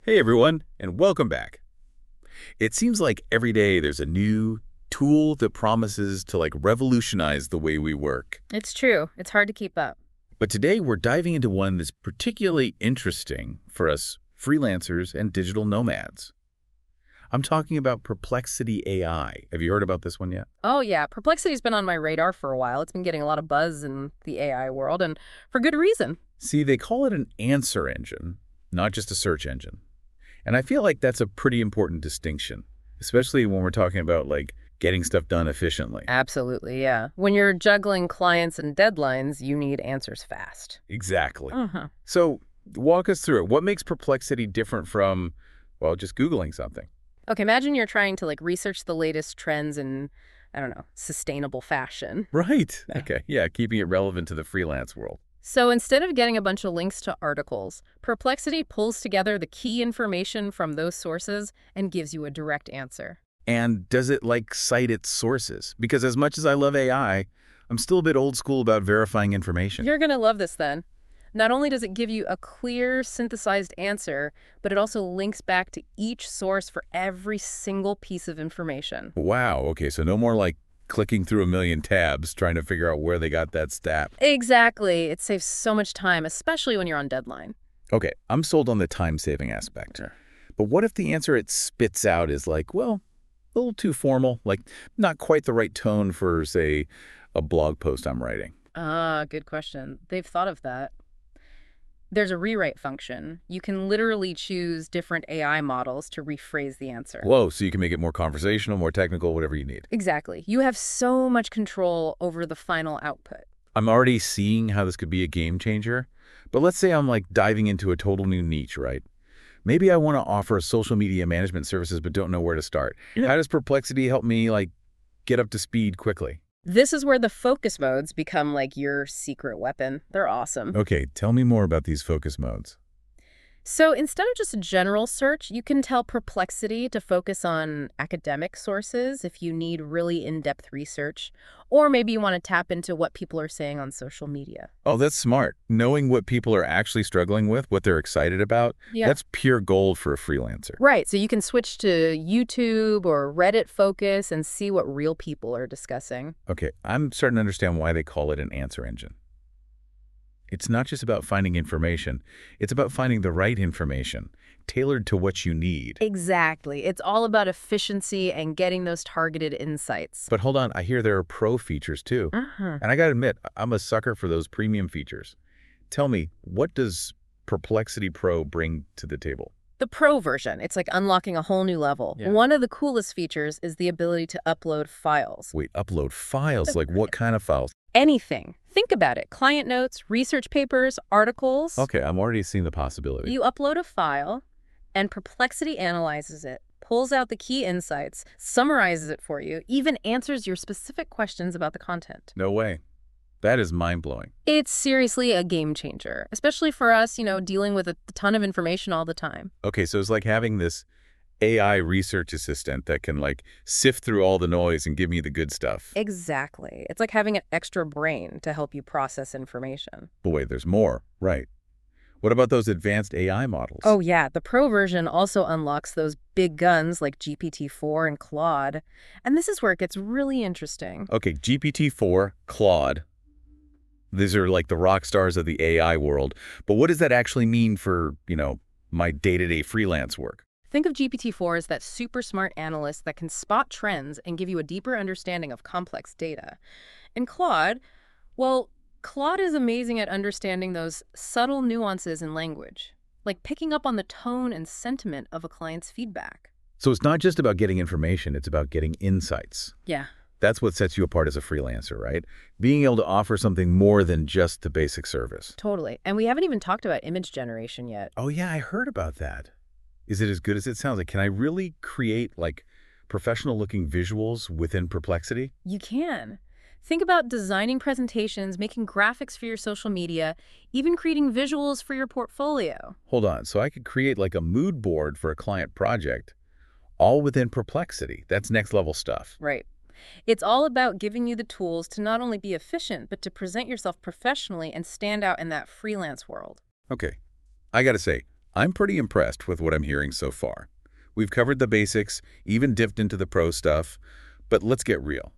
Hey everyone, and welcome back. It seems like every day there's a new tool that promises to revolutionize the way we work. It's true. It's hard to keep up. But today we're diving into one that's particularly interesting for us freelancers and digital nomads. I'm talking about Perplexity AI. Have you heard about this one yet? Oh, yeah. Perplexity's been on my radar for a while. It's been getting a lot of buzz in the AI world, and for good reason. See, they call it an answer engine, not just a search engine. And I feel like that's a pretty important distinction, especially when we're talking about getting stuff done efficiently. Absolutely, yeah. When you're juggling clients and deadlines, you need answers fast. Exactly. Uh-huh. So walk us through it. What makes Perplexity different from, well, just Googling something? Okay, imagine you're trying to research the latest trends in, I don't know, sustainable fashion. Right. Yeah. Okay. Yeah, keeping it relevant to the freelance world. So instead of getting a bunch of links to articles, Perplexity pulls together the key information from those sources and gives you a direct answer. And does it cite its sources? Because as much as I love AI, I'm still a bit old school about verifying information. You're going to love this then. Not only does it give you a clear, synthesized answer, but it also links back to each source for every single piece of information. Wow. Okay. So no more clicking through a million tabs trying to figure out where they got that stat. Exactly. It saves so much time, especially when you're on deadline. Okay. I'm sold on the time-saving aspect. Sure. But what if the answer it spits out is well, a little too formal, not quite the right tone for, say, a blog post I'm writing? Ah, good question. They've thought of that. There's a rewrite function. You can literally choose different AI models to rephrase the answer. Whoa, so you can make it more conversational, more technical, whatever you need. Exactly. You have so much control over the final output. I'm already seeing how this could be a game changer. But let's say I'm diving into a total new niche, right? Maybe I want to offer social media management services but don't know where to start. Yeah. How does Perplexity help me get up to speed quickly? This is where the focus modes become your secret weapon. They're awesome. Okay, tell me more about these focus modes. So instead of just a general search, you can tell Perplexity to focus on academic sources if you need really in-depth research, or maybe you want to tap into what people are saying on social media. Oh, that's smart. Knowing what people are actually struggling with, what they're excited about, Yeah. that's pure gold for a freelancer. Right, so you can switch to YouTube or Reddit focus and see what real people are discussing. Okay, I'm starting to understand why they call it an answer engine. It's not just about finding information. It's about finding the right information, tailored to what you need. Exactly. It's all about efficiency and getting those targeted insights. But hold on, I hear there are pro features too. Uh-huh. And I gotta admit, I'm a sucker for those premium features. Tell me, what does Perplexity Pro bring to the table? The Pro version, it's like unlocking a whole new level. Yeah. One of the coolest features is the ability to upload files. Wait, upload files? What kind of files? Anything. Think about it. Client notes, research papers, articles. Okay, I'm already seeing the possibility. You upload a file, and Perplexity analyzes it, pulls out the key insights, summarizes it for you, even answers your specific questions about the content. No way. That is mind-blowing. It's seriously a game changer, especially for us, dealing with a ton of information all the time. Okay, so it's like having this AI research assistant that can sift through all the noise and give me the good stuff. Exactly. It's like having an extra brain to help you process information. But wait, there's more. Right. What about those advanced AI models? Oh, yeah. The Pro version also unlocks those big guns like GPT-4 and Claude. And this is where it gets really interesting. Okay, GPT-4, Claude. These are the rock stars of the AI world. But what does that actually mean for, my day-to-day freelance work? Think of GPT-4 as that super smart analyst that can spot trends and give you a deeper understanding of complex data. And Claude, well, Claude is amazing at understanding those subtle nuances in language, like picking up on the tone and sentiment of a client's feedback. So it's not just about getting information, it's about getting insights. Yeah. That's what sets you apart as a freelancer, right? Being able to offer something more than just the basic service. Totally. And we haven't even talked about image generation yet. Oh yeah, I heard about that. Is it as good as it sounds? Can I really create professional-looking visuals within Perplexity? You can. Think about designing presentations, making graphics for your social media, even creating visuals for your portfolio. Hold on, so I could create a mood board for a client project, all within Perplexity. That's next level stuff. Right. It's all about giving you the tools to not only be efficient, but to present yourself professionally and stand out in that freelance world. Okay, I gotta say, I'm pretty impressed with what I'm hearing so far. We've covered the basics, even dipped into the pro stuff, but let's get real.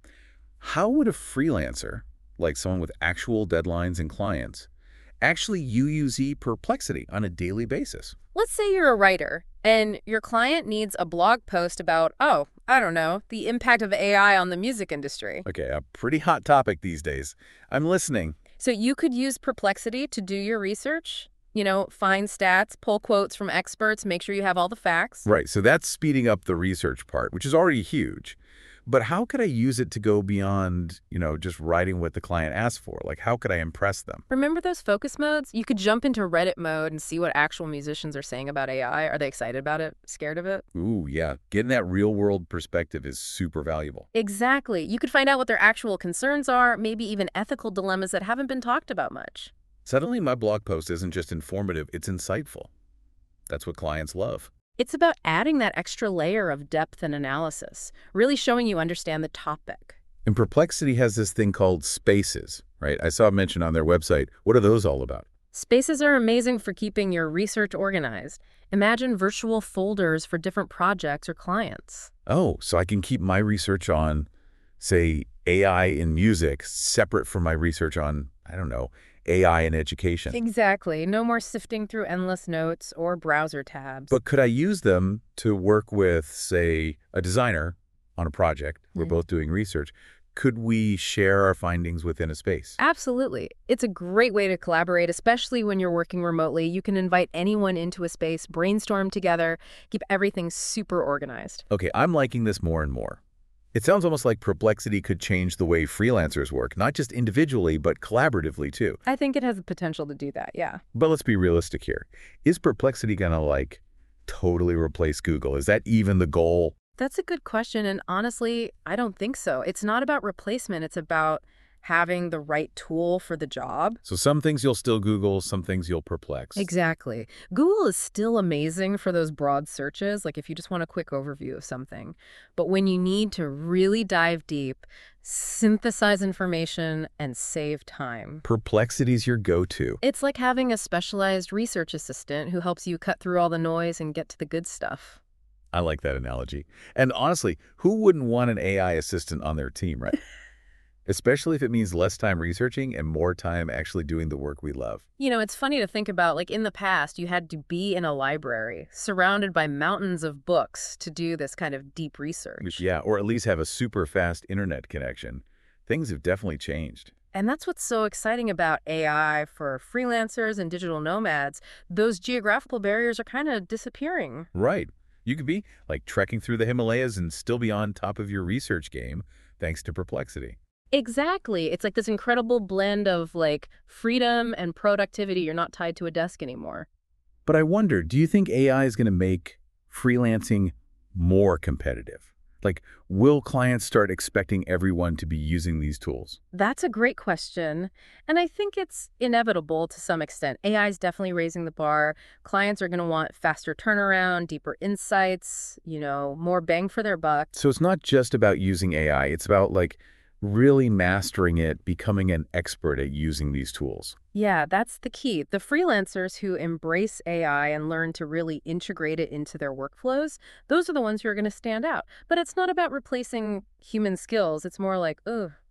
How would a freelancer, like someone with actual deadlines and clients, actually use Perplexity on a daily basis? Let's say you're a writer and your client needs a blog post about, oh, I don't know, the impact of AI on the music industry. Okay, a pretty hot topic these days. I'm listening. So you could use Perplexity to do your research, find stats, pull quotes from experts, make sure you have all the facts. Right, so that's speeding up the research part, which is already huge. But how could I use it to go beyond, just writing what the client asked for? Like, how could I impress them? Remember those focus modes? You could jump into Reddit mode and see what actual musicians are saying about AI. Are they excited about it? Scared of it? Ooh, yeah. Getting that real-world perspective is super valuable. Exactly. You could find out what their actual concerns are, maybe even ethical dilemmas that haven't been talked about much. Suddenly, my blog post isn't just informative, it's insightful. That's what clients love. It's about adding that extra layer of depth and analysis, really showing you understand the topic. And Perplexity has this thing called Spaces, right? I saw it mentioned on their website. What are those all about? Spaces are amazing for keeping your research organized. Imagine virtual folders for different projects or clients. Oh, so I can keep my research on, say, AI in music separate from my research on, I don't know, AI in education. Exactly. No more sifting through endless notes or browser tabs. But could I use them to work with, say, a designer on a project? We're both doing research. Could we share our findings within a space? Absolutely. It's a great way to collaborate, especially when you're working remotely. You can invite anyone into a space, brainstorm together, keep everything super organized. Okay, I'm liking this more and more. It sounds almost like Perplexity could change the way freelancers work, not just individually, but collaboratively too. I think it has the potential to do that, yeah. But let's be realistic here. Is Perplexity gonna, totally replace Google? Is that even the goal? That's a good question, and honestly, I don't think so. It's not about replacement, it's about having the right tool for the job. So some things you'll still Google, some things you'll perplex. Exactly. Google is still amazing for those broad searches, like if you just want a quick overview of something. But when you need to really dive deep, synthesize information, and save time, Perplexity's your go-to. it's like having a specialized research assistant who helps you cut through all the noise and get to the good stuff. I like that analogy. And honestly, who wouldn't want an AI assistant on their team, right? Especially if it means less time researching and more time actually doing the work we love. It's funny to think about, like in the past, you had to be in a library, surrounded by mountains of books to do this kind of deep research. Yeah, or at least have a super fast internet connection. Things have definitely changed. And that's what's so exciting about AI for freelancers and digital nomads. Those geographical barriers are kind of disappearing. Right. You could be trekking through the Himalayas and still be on top of your research game thanks to Perplexity. Exactly. It's like this incredible blend of freedom and productivity. You're not tied to a desk anymore. But I wonder, do you think AI is going to make freelancing more competitive? Will clients start expecting everyone to be using these tools? That's a great question. And I think it's inevitable to some extent. AI is definitely raising the bar. Clients are going to want faster turnaround, deeper insights, more bang for their buck. So it's not just about using AI. It's about really mastering it, becoming an expert at using these tools. Yeah, that's the key. The freelancers who embrace AI and learn to really integrate it into their workflows, those are the ones who are going to stand out. But it's not about replacing human skills. It's more like,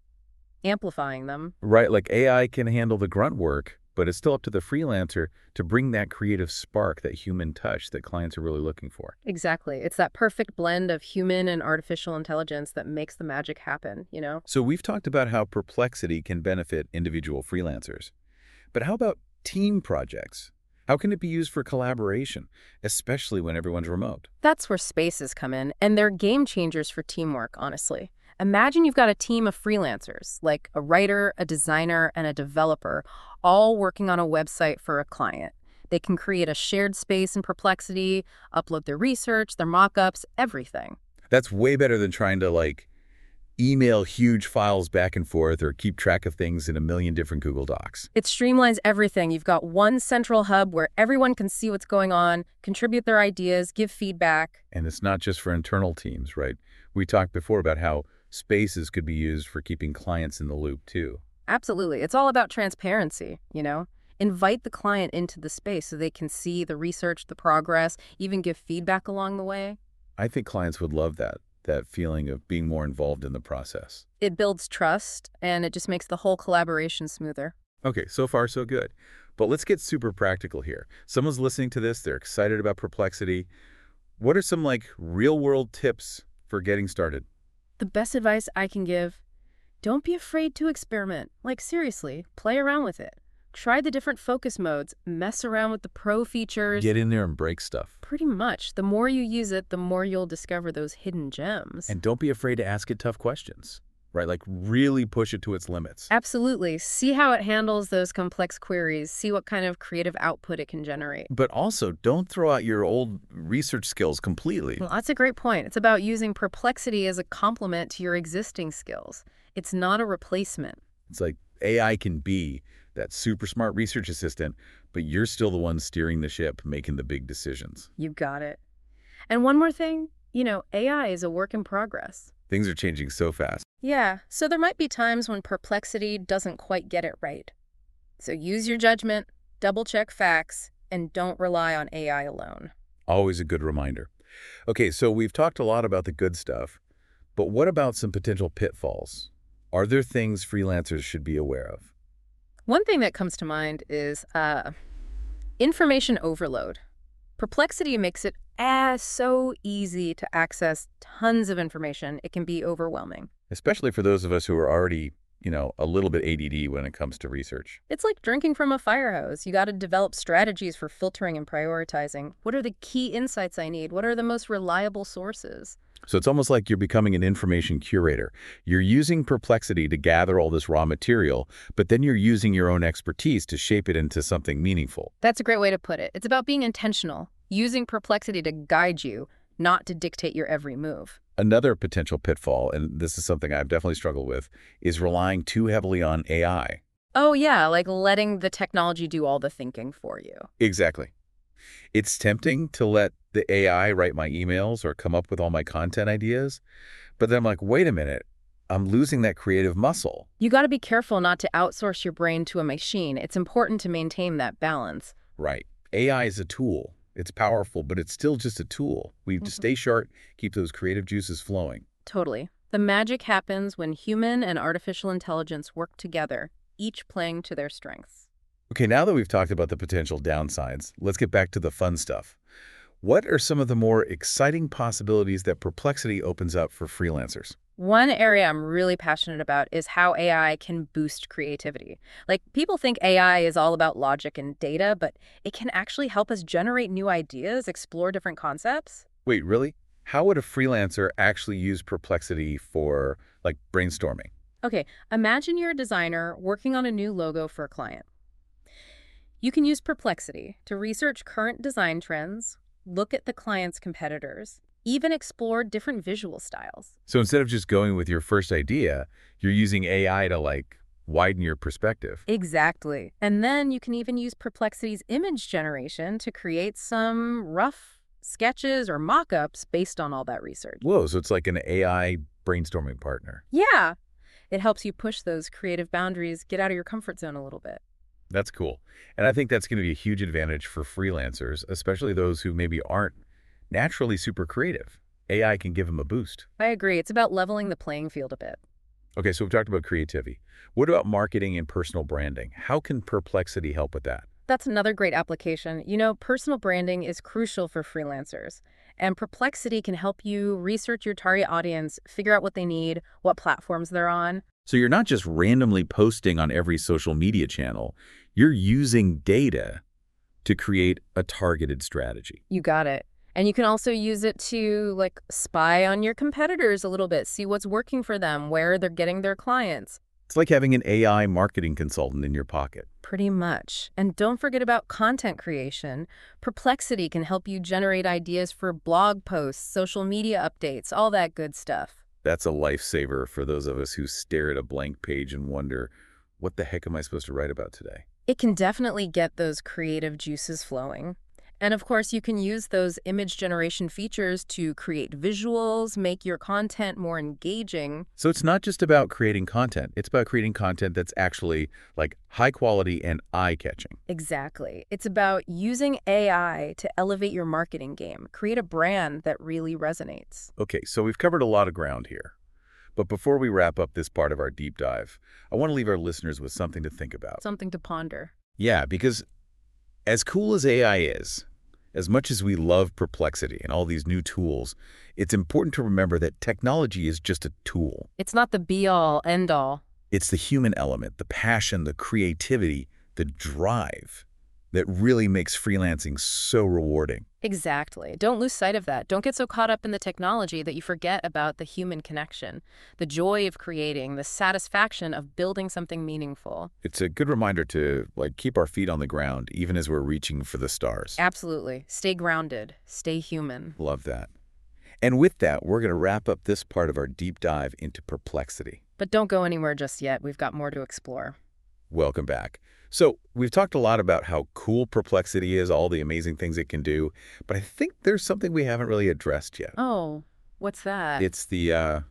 amplifying them. Right, AI can handle the grunt work, but it's still up to the freelancer to bring that creative spark, that human touch that clients are really looking for. Exactly. It's that perfect blend of human and artificial intelligence that makes the magic happen. So we've talked about how Perplexity can benefit individual freelancers. But how about team projects? How can it be used for collaboration, especially when everyone's remote? That's where spaces come in, and they're game changers for teamwork, honestly. Imagine you've got a team of freelancers, like a writer, a designer, and a developer, all working on a website for a client. They can create a shared space in Perplexity, upload their research, their mock-ups, everything. That's way better than trying to email huge files back and forth or keep track of things in a million different Google Docs. It streamlines everything. You've got one central hub where everyone can see what's going on, contribute their ideas, give feedback. And it's not just for internal teams, right? We talked before about how Spaces could be used for keeping clients in the loop too. Absolutely. It's all about transparency. Invite the client into the space so they can see the research, the progress, even give feedback along the way. I think clients would love that feeling of being more involved in the process. It builds trust, and it just makes the whole collaboration smoother. Okay, so far so good. But let's get super practical here. Someone's listening to this, they're excited about Perplexity. What are some real-world tips for getting started? The best advice I can give: don't be afraid to experiment. Like, seriously, play around with it. Try the different focus modes, mess around with the pro features. Get in there and break stuff. Pretty much. The more you use it, the more you'll discover those hidden gems. And don't be afraid to ask it tough questions, right? Like really push it to its limits. Absolutely. See how it handles those complex queries. See what kind of creative output it can generate. But also, don't throw out your old research skills completely. Well, that's a great point. It's about using Perplexity as a complement to your existing skills. It's not a replacement. It's like AI can be that super smart research assistant, but you're still the one steering the ship, making the big decisions. You got it. And one more thing, AI is a work in progress. Things are changing so fast. Yeah, so there might be times when Perplexity doesn't quite get it right. So use your judgment, double-check facts, and don't rely on AI alone. Always a good reminder. Okay, so we've talked a lot about the good stuff, but what about some potential pitfalls? Are there things freelancers should be aware of? One thing that comes to mind is information overload. Perplexity makes it so easy to access tons of information. It can be overwhelming. Especially for those of us who are already, a little bit ADD when it comes to research. It's like drinking from a fire hose. You got to develop strategies for filtering and prioritizing. What are the key insights I need? What are the most reliable sources? So it's almost like you're becoming an information curator. You're using Perplexity to gather all this raw material, but then you're using your own expertise to shape it into something meaningful. That's a great way to put it. It's about being intentional, using Perplexity to guide you, not to dictate your every move. Another potential pitfall, and this is something I've definitely struggled with, is relying too heavily on AI. Oh yeah, like letting the technology do all the thinking for you. Exactly. It's tempting to let the AI write my emails or come up with all my content ideas, but then I'm like, wait a minute, I'm losing that creative muscle. You got to be careful not to outsource your brain to a machine. It's important to maintain that balance. Right. AI is a tool. It's powerful, but it's still just a tool. We have to stay sharp, keep those creative juices flowing. Totally. The magic happens when human and artificial intelligence work together, each playing to their strengths. Okay, now that we've talked about the potential downsides, let's get back to the fun stuff. What are some of the more exciting possibilities that Perplexity opens up for freelancers? One area I'm really passionate about is how AI can boost creativity. Like, people think AI is all about logic and data, but it can actually help us generate new ideas, explore different concepts. Wait, really? How would a freelancer actually use Perplexity for, brainstorming? Okay, imagine you're a designer working on a new logo for a client. You can use Perplexity to research current design trends, look at the client's competitors, even explore different visual styles. So instead of just going with your first idea, you're using AI to, widen your perspective. Exactly. And then you can even use Perplexity's image generation to create some rough sketches or mock-ups based on all that research. Whoa, so it's like an AI brainstorming partner. Yeah. It helps you push those creative boundaries, get out of your comfort zone a little bit. That's cool. And I think that's going to be a huge advantage for freelancers, especially those who maybe aren't naturally super creative. AI can give them a boost. I agree. It's about leveling the playing field a bit. Okay, so we've talked about creativity. What about marketing and personal branding? How can Perplexity help with that? That's another great application. Personal branding is crucial for freelancers, and Perplexity can help you research your target audience, figure out what they need, what platforms they're on. So you're not just randomly posting on every social media channel. You're using data to create a targeted strategy. You got it. And you can also use it to, spy on your competitors a little bit, see what's working for them, where they're getting their clients. It's like having an AI marketing consultant in your pocket. Pretty much. And don't forget about content creation. Perplexity can help you generate ideas for blog posts, social media updates, all that good stuff. That's a lifesaver for those of us who stare at a blank page and wonder, what the heck am I supposed to write about today? It can definitely get those creative juices flowing. And of course, you can use those image generation features to create visuals, make your content more engaging. So it's not just about creating content. It's about creating content that's actually like high quality and eye-catching. Exactly. It's about using AI to elevate your marketing game, create a brand that really resonates. Okay, so we've covered a lot of ground here. But before we wrap up this part of our deep dive, I want to leave our listeners with something to think about. Something to ponder. Yeah, because as cool as AI is, as much as we love Perplexity and all these new tools, it's important to remember that technology is just a tool. It's not the be-all, end-all. It's the human element, the passion, the creativity, the drive that really makes freelancing so rewarding. Exactly. Don't lose sight of that. Don't get so caught up in the technology that you forget about the human connection, the joy of creating, the satisfaction of building something meaningful. It's a good reminder to keep our feet on the ground even as we're reaching for the stars. Absolutely. Stay grounded. Stay human. Love that. And with that, we're going to wrap up this part of our deep dive into Perplexity. But don't go anywhere just yet. We've got more to explore. Welcome back. So we've talked a lot about how cool Perplexity is, all the amazing things it can do, but I think there's something we haven't really addressed yet. Oh, what's that? It's the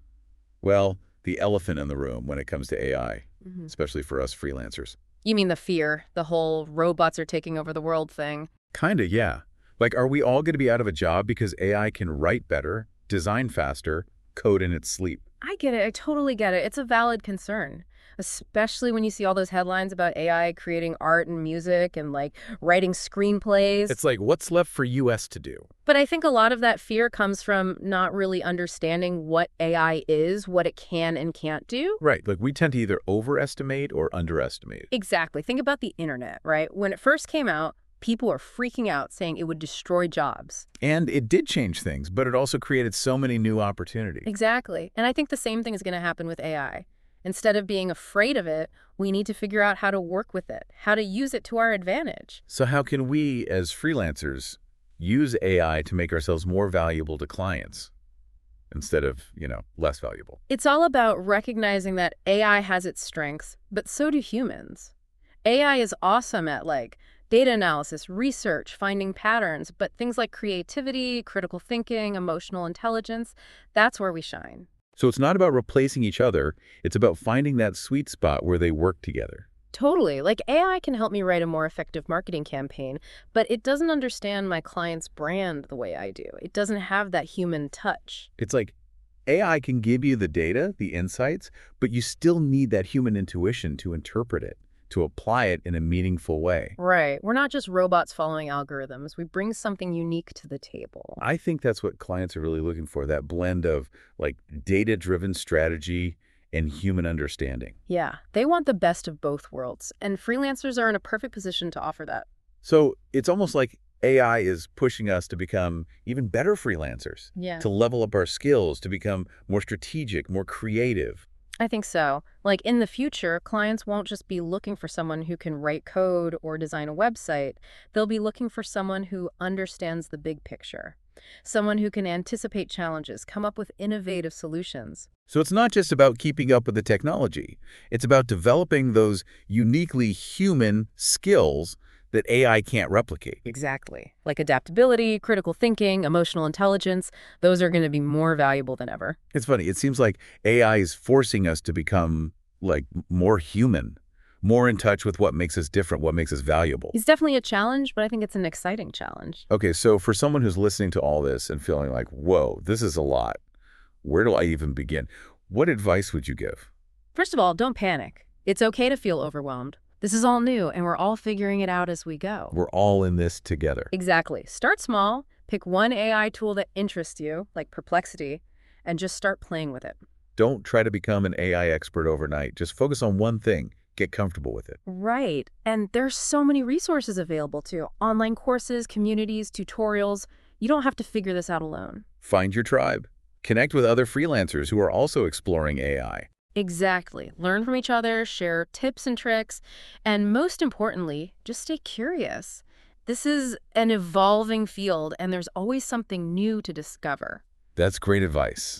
elephant in the room when it comes to AI, especially for us freelancers. You mean the fear, the whole robots are taking over the world thing? Kinda, yeah. Like, are we all going to be out of a job because AI can write better, design faster, code in its sleep? I get it. I totally get it. It's a valid concern, especially when you see all those headlines about AI creating art and music and writing screenplays. It's like, what's left for US to do? But I think a lot of that fear comes from not really understanding what AI is, what it can and can't do. Right. Like, we tend to either overestimate or underestimate. Exactly. Think about the internet, right? When it first came out, people were freaking out saying it would destroy jobs. And it did change things, but it also created so many new opportunities. Exactly. And I think the same thing is going to happen with AI. Instead of being afraid of it, we need to figure out how to work with it, how to use it to our advantage. So how can we, as freelancers, use AI to make ourselves more valuable to clients instead of, less valuable? It's all about recognizing that AI has its strengths, but so do humans. AI is awesome at data analysis, research, finding patterns, but things like creativity, critical thinking, emotional intelligence, that's where we shine. So it's not about replacing each other, it's about finding that sweet spot where they work together. Totally. AI can help me write a more effective marketing campaign, but it doesn't understand my client's brand the way I do. It doesn't have that human touch. It's like AI can give you the data, the insights, but you still need that human intuition to interpret it, to apply it in a meaningful way. Right. We're not just robots following algorithms. We bring something unique to the table. I think that's what clients are really looking for, that blend of data-driven strategy and human understanding. Yeah, they want the best of both worlds, and freelancers are in a perfect position to offer that. So it's almost like AI is pushing us to become even better freelancers, Yeah. to level up our skills, to become more strategic, more creative. I think so. In the future, clients won't just be looking for someone who can write code or design a website. They'll be looking for someone who understands the big picture, someone who can anticipate challenges, come up with innovative solutions. So it's not just about keeping up with the technology. It's about developing those uniquely human skills that AI can't replicate. Exactly. Like adaptability, critical thinking, emotional intelligence, those are going to be more valuable than ever. It's funny. It seems like AI is forcing us to become more human, more in touch with what makes us different, what makes us valuable. It's definitely a challenge, but I think it's an exciting challenge. Okay, so for someone who's listening to all this and feeling like, whoa, this is a lot, where do I even begin? What advice would you give? First of all, don't panic. It's okay to feel overwhelmed. This is all new, and we're all figuring it out as we go. We're all in this together. Exactly. Start small, pick one AI tool that interests you, like Perplexity, and just start playing with it. Don't try to become an AI expert overnight. Just focus on one thing. Get comfortable with it. Right. And there's so many resources available too. Online courses, communities, tutorials. You don't have to figure this out alone. Find your tribe. Connect with other freelancers who are also exploring AI. Exactly. Learn from each other, share tips and tricks, and most importantly, just stay curious. This is an evolving field, and there's always something new to discover. That's great advice.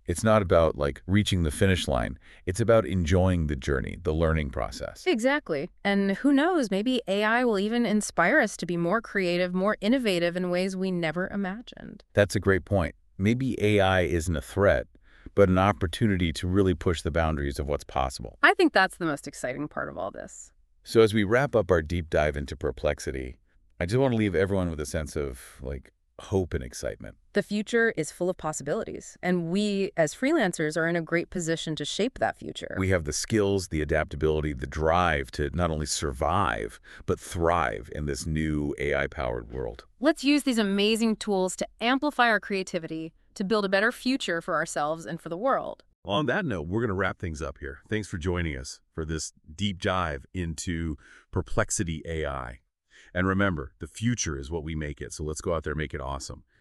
It's not about, like, reaching the finish line. It's about enjoying the journey, the learning process. Exactly. And who knows, maybe AI will even inspire us to be more creative, more innovative in ways we never imagined. That's a great point. Maybe AI isn't a threat, but an opportunity to really push the boundaries of what's possible. I think that's the most exciting part of all this. So as we wrap up our deep dive into Perplexity, I just want to leave everyone with a sense of, like, hope and excitement. The future is full of possibilities, and we, as freelancers, are in a great position to shape that future. We have the skills, the adaptability, the drive to not only survive, but thrive in this new AI-powered world. Let's use these amazing tools to amplify our creativity, to build a better future for ourselves and for the world. On that note, we're going to wrap things up here. Thanks for joining us for this deep dive into Perplexity AI. And remember, the future is what we make it, so let's go out there and make it awesome.